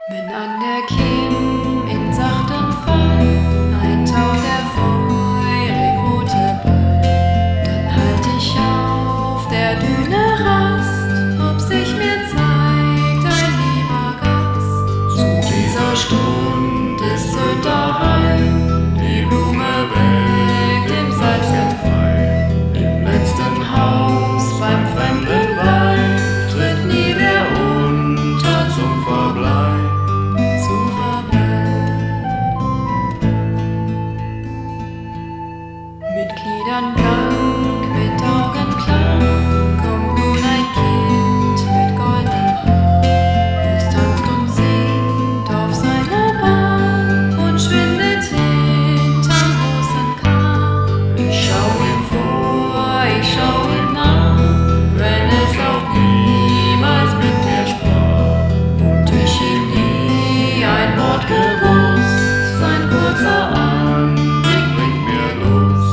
Wenn an der Kim in sachtem Fall ein Tau der feurig rote Ball, dann halt ich auf der Düne Rast, ob sich mir zeigt ein lieber Gast. Zu dieser Stund ist Söderheim, die Blume welkt im Salzgefall. Im letzten Haus beim fremden Wald tritt nie wer unter zum Verbleib. Mit Gliedern blank, mit Augen klar, kommt nun ein Kind mit goldenem Haar. Es tanzt und singt auf seiner Bahn und schwindet hinterm großen Kahn. Ich schau ihm vor, ich schau ihm nach, wenn es auch niemals mit mir sprach. Und ich ihm nie ein Wort gewusst, sein kurzer Anblick bringt mir Lust.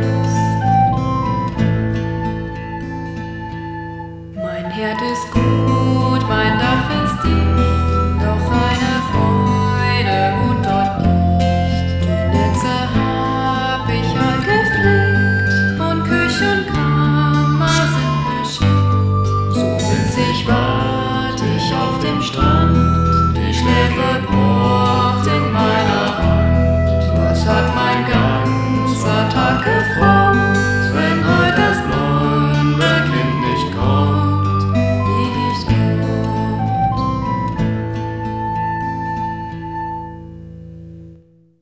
Mein Herd ist gut.